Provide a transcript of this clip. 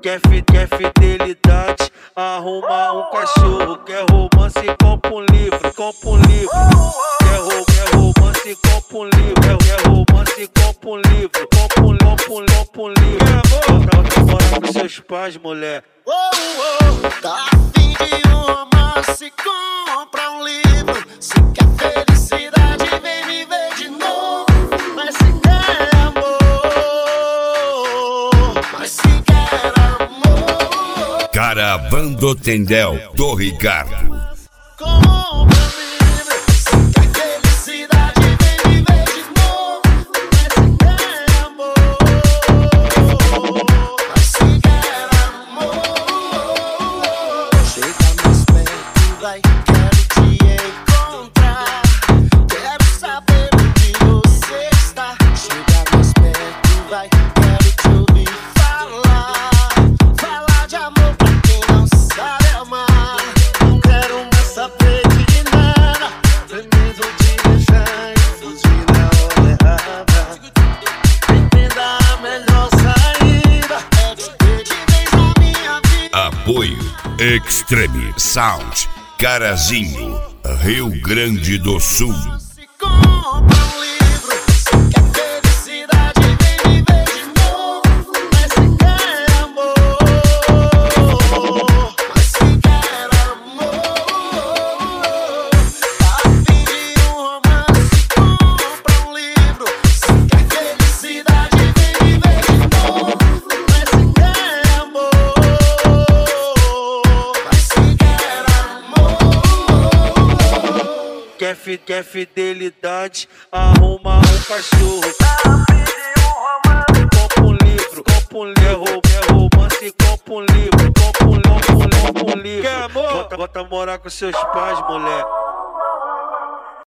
Quer fidelidade, arruma um cachorro. Quer romance, compra um livro, compra um livro. Quer romance, compra um livro. Quer romance, compra um livro. Compra um livro. Bota morar com seus pais, mulher. Tá afim de um romance, compra um livro. Se quer felicidade, vem me ver de novo. Mas se quer amor, mas se quer amor. Caravana do Tendel do Ricardo. Compra um livro. Se quer felicidade, vem me ver de novo. Mas se quer amor, mas se quer amor. Chega mais perto, vai, quero te encontrar. Quero saber onde você está. Chega mais perto, vai, quero te ouvir falar. Falar de amor pra quem não sabe amar. Não quero mais saber de nada. Preciso te deixar e fugir na hora errada. Entenda a melhor saída. É te ter de vez na minha vida. Apoio Extreme Sound, Carazinho, Rio Grande do Sul. Se compra um livro, se quer felicidade, vem me ver de novo. Mas se quer amor, mas se quer amor. Tá afim de um romance, compra um livro. Se quer felicidade, vem me ver de novo. Mas se quer amor, mas se quer amor. Quer fidelidade, arruma um cachorro. Compra um livro, quer romance, compra um livro. Quer amor? Bota morar com seus pais, mulher.